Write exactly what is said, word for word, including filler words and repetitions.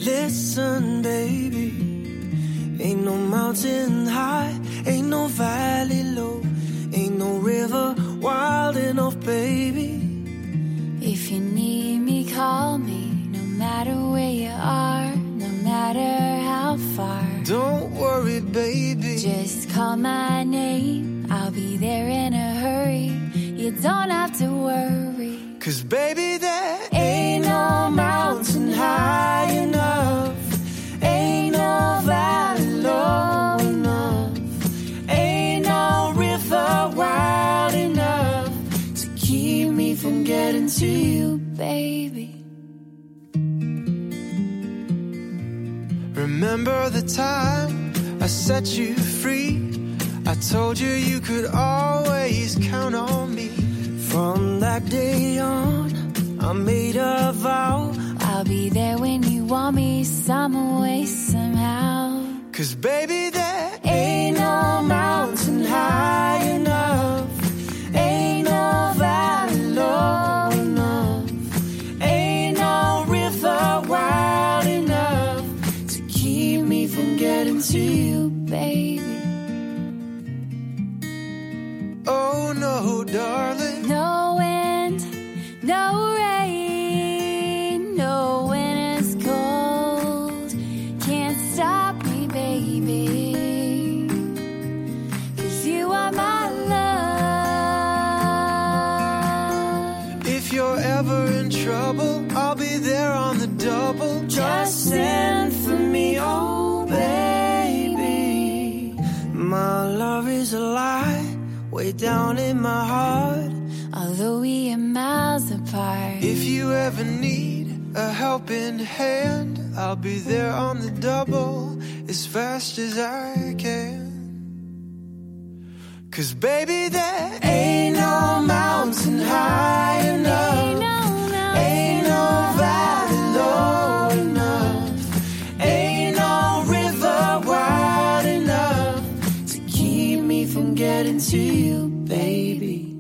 Listen, baby, ain't no mountain high, ain't no valley low, ain't no river wild enough, baby. If you need me, call me, no matter where you are, no matter how far. Don't worry, baby, just call my name, I'll be there in a hurry. You don't have to worry, 'cause baby, there ain't no mountain high enough, ain't no valley low enough, ain't no river wide enough to keep me from getting to you, baby. Remember the time I set you free? I told you you could always count on me. From that day on, I made a vow, I'll be there when you want me, some way, somehow. 'Cause baby, there ain't no mountain high enough, ain't no valley low enough, ain't no river wide enough to keep me from getting to you, baby. Oh no, darling. No wind, no rain, no winter's cold can't stop me, baby, 'cause you are my love. If you're ever in trouble, I'll be there on the double. Just send for me, oh baby. My love is a lie, way down in my heart, although we are miles apart. If you ever need a helping hand, I'll be there on the double as fast as I can. 'Cause baby, there ain't no mountain high enough, Ain't no, mountain ain't no valley low enough, ain't no river wide enough to keep me from getting to you, baby.